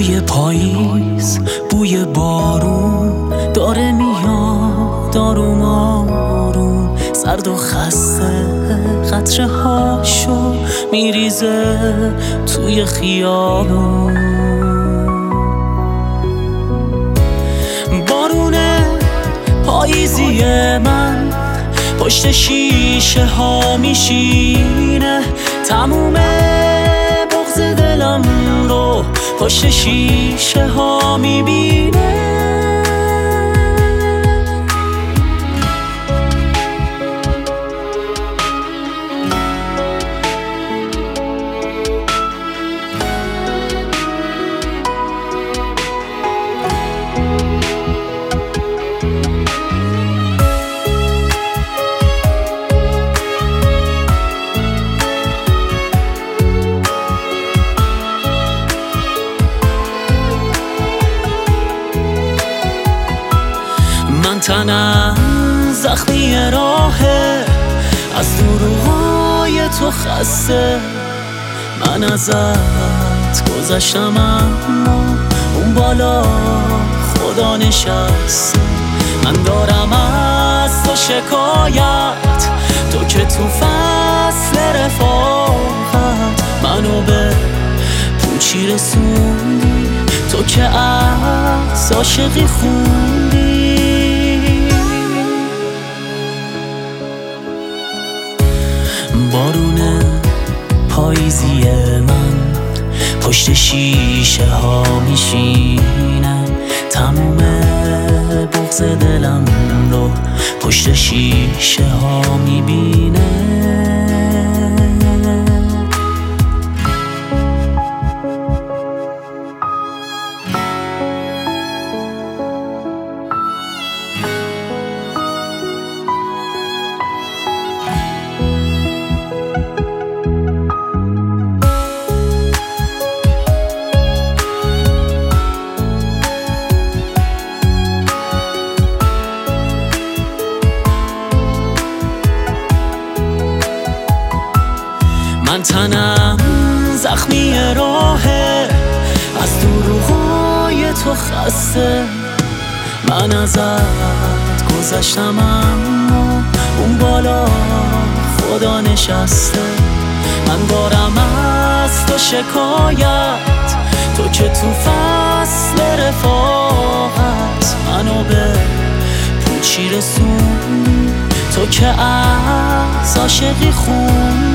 بوی پاییز، بوی بارون داره میاد آروم آروم، سرد و خسته قطره هاشو میریزه توی خیابون. بارونه پاییزی من پشت شیشه ها میشینه، تموم بغض دلم رو پشت شیشه ها میبینه. تنم زخمی راهه، از دروغای تو خسته، من ازت گذشتم اما اون بالا خدا نشسته. من دارم از تو شکایت، تو که تو فصل رفاقت منو به پوچی رسوندی، تو که از عاشقی خوندی. بارونه پاییزی من پشت شیشه ها میشینه، تموم بغض دلم رو پشت شیشه ها میبینه. من تنم زخمی راهه، از دروغای تو خسته، من ازت گذشتم اما اون بالا خدا نشسته. من دارم از تو شکایت، تو که تو فصل رفاقت منو به پوچی رسوندی، تو که از عاشقی خوندی.